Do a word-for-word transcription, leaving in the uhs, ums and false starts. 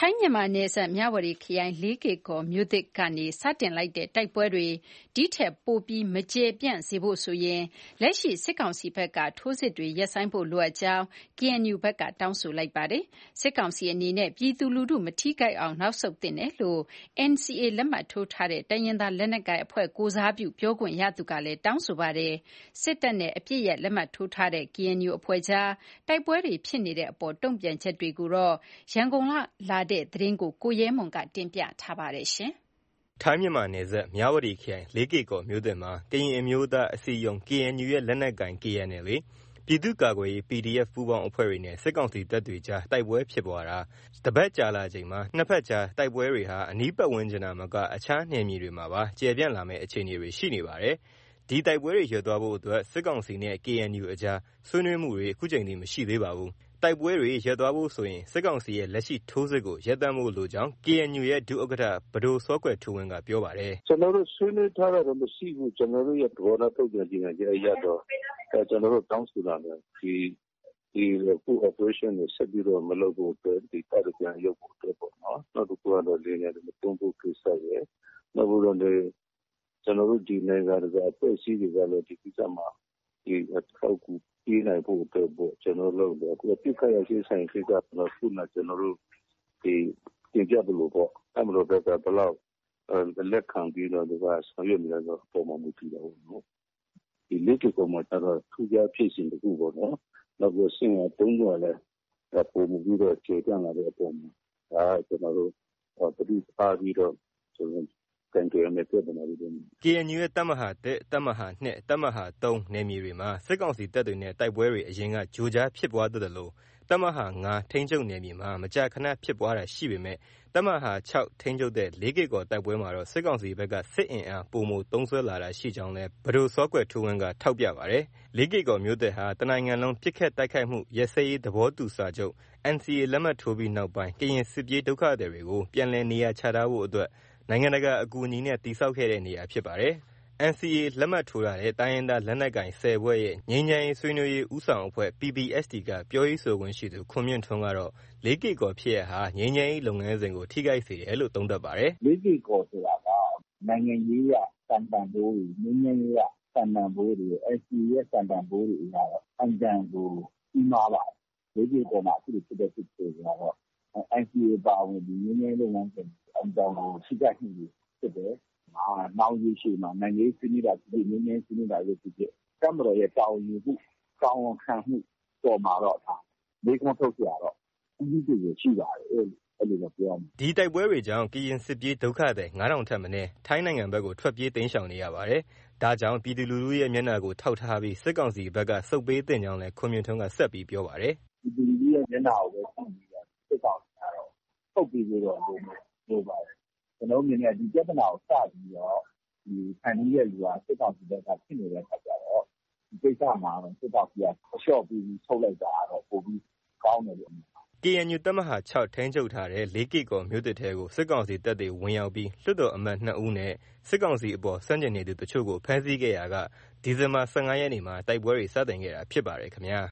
ထိုင်းမြန်မာနယ်စပ်မြဝတီခရိုင်လေးကေ့ကော်မြို့သစ်ကနေစတင်လိုက်တဲ့တိုက်ပွဲတွေဒီထက်ပိုပြီးမကျယ်ပြန့်စေဖို့ဆိုရင်လက်ရှိစစ်ကောင်စီဘက်ကထိုးစစ်တွေရပ်ဆိုင်းဖို့လိုအပ်ကြောင်း ကေအန်ယူ ဘက်ကတောင်းဆိုလိုက်ပါတယ်။စစ်ကောင်စီအနေနဲ့ပြည်သူလူထုမထိခိုက်အောင်နောက်ဆုတ်သင့်တယ်လို့ အန်စီအေ လက်မှတ်ထိုးထားတဲ့တိုင်းရင်းသားလက်နက်ကိုင်အဖွဲ့ကိုယ်စားပြုပြောခွင့်ရသူကလည်းတောင်းဆိုပါတယ်။စစ်တပ်နဲ့အပစ်ရပ်လက်မှတ်ထိုးထားတဲ့ ကေအန်ယူ အဖွဲ့ကြားတိုက်ပွဲတွေဖြစ်နေတဲ့အပေါ်တုံ့ပြန်ချက်တွေကိုတော့ရန်ကုန်ကလာတဲ့သတင်းကိုကိုရဲမွန်ကတင်ပြထားပါတယ်။ထိုင်းမြန်မာနယ်စပ်မြဝတီခရိုင်လေးကေ့ကော်မြို့သစ်မှာကရင်အမျိုးသားအစည်းအရုံး ကေအန်ယူ ရဲ့လက်နက်ကိုင် ကေအန်အယ်လ်အေ ပြည်သူ့ကာကွယ်ရေး ပီဒီအက်ဖ် ပူးပေါင်းအဖွဲ့တွေနဲ့စစ်ကောင်စီတပ်တွေကြားတိုက်ပွဲဖြစ်ပွားတာတပတ်ကြာလာချိန်မှာနှစ်ဖက်ကြားတိုက်ပွဲတွေဟာအနီးပတ်ဝန်းကျင်သာမကအခြားနယ်မြေတွေမှာပါကျယ်ပြန့်လာမယ့်အခြေအနေတွေရှိနေပါတယ်။ဒီတိုက်ပွဲတွေရပ်သွားဖို့အတွက်စစ်ကောင်စီနဲ့ ကေအန်ယူ အကြားဆွေးနွေးမှုတွေအခုချိန်ထိမရှိသေးပါဘူး။တိုက်ပွဲတွေရပ်သွားဖို့ဆိုရင်စစ်ကောင်စီရဲ့လက်ရှိထိုးစစ်ကိုရပ်တန့်ဖို့လိုကြောင်း ကေအန်ယူ ရဲ့ဒုဥက္ကဋ္ဌပဒိုစောကွယ်ထူးဝင်းကပြောပါတယ်။ကျွန်တော်တို့ဆွေးနွေးထားတာတော့မရှိဘူးကျွန်တော်တို့ရဲ့သဘောထားထုတ်ပြန်ကြေညာချက်အရတော့အဲကျွန်တော်တို့တောင်းဆိုတာလည်းဒီဒီခု operation ကိုဆက်ပြီးတော့မလုပ်ဖို့အတွက်ဒီတပ်ပြန်ရုပ်ဖို့အတွက်ပေါ့နော်။နောက်တစ်ခုကတော့လေယာဉ်တွေမတုံ့ဖို့ကိစ္စရယ်နောက်ပြီးတော့လေကျွန်တော်တို့ဒီနိုင်ငံတကာအဖွဲ့အစည်းတွေကလည်းဒီကိစ္စမှာဒီအထောက်အကူပေးနိုင်ဖို့အတွက်ပေါ့ကျွန်တော်တို့လည်းအခုပြစ်ခတ်ရရှိဆိုင်ကိစ္စကတော့ခုနကျွန်တော်တို့ဒီတင်ပြလို့ပေါ့အမှန်တော့ဘက်ကဘလောက်လက်ခံပြီးတော့ဒီကဆောင်ရွက်နေတော့ပုံမှန်မူတည်တယ်ပေါ့နော်ဒီလက်ကေကောမှာတော့ထူးခြားဖြစ်စဉ်တခုပေါ့နော်နောက်ပြီးစင်ရတုံးတော့လည်းပုံမူပြီးတော့ကျေပြန့်လာတဲ့အပေါ်မှာဒါကျွန်တော်တို့ပဋိပက္ခပြီးတော့ကျွန်တော်ကန်ကြရမယ့်ပြဿနာတွေကေအန်ယူ ရဲ့တပ်မဟာတစ်တပ်မဟာနှစ်တပ်မဟာသုံးနယ်မြေတွေမှာစစ်ကောင်စီတပ်တွေနဲ့တိုက်ပွဲတွေအရင်ကကြိုကြားဖြစ်ပွားတတ်တယ်လို့တပ်မဟာငါထိန်းချုပ်နယ်မြေမှာမကြာခဏဖြစ်ပွားတာရှိပေမဲ့တပ်မဟာခြောက်ထိန်းချုပ်တဲ့လေးကေ့ကော်တိုက်ပွဲမှာတော့စစ်ကောင်စီဘက်ကစစ်အင်အားပိုမိုသုံးစွဲလာတာရှိကြောင်းလဲပဒိုစောကွယ်ထူးဝင်းကထောက်ပြပါတယ်။လေးကေ့ကော်မြို့သစ်ဟာတနိုင်ငံလုံးပစ်ခတ်တိုက်ခိုက်မှုရပ်စဲရေးသဘောတူစာချုပ် အန်စီအေ လက်မှတ်ထိုးပြီးနောက်ပိုင်းကရင်စစ်ပြေးဒုက္ခသည်တွေကိုပြန်လည်နေရာချထားဖို့အတွက်နိုင်ငံတကာအကူအညီနဲ့တည်ဆောက်ခဲ့တဲ့နေရာဖြစ်ပါတယ်။ အန်စီအေ လက်မှတ်ထိုးထားတဲ့တိုင်းရင်းသားလက်နက်ကိုင်ဆယ်ဖွဲ့ရဲ့ငြိမ်းချမ်းရေးဆွေးနွေးရေးဦးဆောင်အဖွဲ့ ပီ ပီ အက်စ် တီ ကပြောရေးဆိုခွင့်ရှိသူခွန်မြင့်ထွန်းကတော့လေးကေ့ကော်ဖြစ်ရပ်ဟာငြိမ်းချမ်းရေးလုပ်ငန်းစဉ်ကိုထိခိုက်စေတယ်လို့သုံးသပ်ပါတယ်။လေးကေ့ကော်ဆိုတာကနိုင်ငံရေးရစံတန်ဖိုးတွေငြိမ်းချမ်းရေးရစံတန်ဖိုးတွေ အန်စီအေ ရဲ့စံတန်ဖိုးတွေအရတော့အန်တန်ကိုပြီးမှာပါလေးကေ့ကော်မှာအခုလိုဖြစ်တဲ့ဖြစ်တွေကတော့အန်စီအေ ပါဝင်ဒီငြိမ်းချမ်းရေးလုပ်ငန်းစဉ်အန်တန်ကိုထိခိုက်မှုဖြစ်တယ်။အာနောက်ရေးရှိမှာနိုင်ငံရေးဆွေးနွေးတာဖြစ်ငြိမ်းချမ်းရေးဆွေးနွေးတာဖြစ်ဖြစ်ကမ္ဘာရဲ့တာဝန်ယူမှုတာဝန်ခံမှုပေါ်မှာတော့ဒါလေးခွန်းထုတ်ကြတော့အကြီးကြီးရှိပါတယ်အဲ့လိုတော့ပြောဒီတိုက်ပွဲတွေကြောင့်ကရင်စစ်ပြေးဒုက္ခသည်ငါးထောင်ထက်မနည်းထိုင်းနိုင်ငံဘက်ကိုထွက်ပြေးတိမ်းရှောင်နေရပါတယ်။ဒါကြောင့်ပြည်သူလူထုရဲ့မျက်နှာကိုထောက်ထားပြီးစစ်ကောင်စီဘက်ကစုပ်ပေးသင့်ကြောင်းလဲခွန်မြင့်ထွန်းကဆက်ပြီးပြောပါတယ်။ပြည်သူလူထုရဲ့မျက်နှာကိုပဲကြည့်ပြီးတော့စစ်ကောင်စီကတော့စုပ်ပေးလို့တော့လို့ပြောပါတယ်။ကျွန်တော်မြင်တဲ့ဒီပြဿနာကိုစပြီးတော့ဒီခံရတဲ့လူကစစ်ကောင်စီဘက်ကဖြစ်နေတဲ့အခါကျတော့ဒီကိစ္စမှာစစ်ကောင်စီကအလျှော့ပြီးထုတ်လိုက်တာတော့ပိုပြီးကောင်းတယ်လို့ကေအန်ယူ တပ်မဟာခြောက်ထိန်းချုပ်ထားတဲ့လေးကေ့ကော်မြို့သစ်ထဲကိုစစ်ကောင်စီတပ်တွေဝင်ရောက်ပြီးလွှတ်တော်အမတ်နှစ်ဦးနဲ့စစ်ကောင်စီအပေါ်ဆန့်ကျင်နေသူတချို့ကိုဖမ်းဆီးခဲ့ရာကဒီဇင်ဘာ ၁၅ ရက်နေ့မှာတိုက်ပွဲတွေစတင်ခဲ့တာဖြစ်ပါတယ်ခင်ဗျာ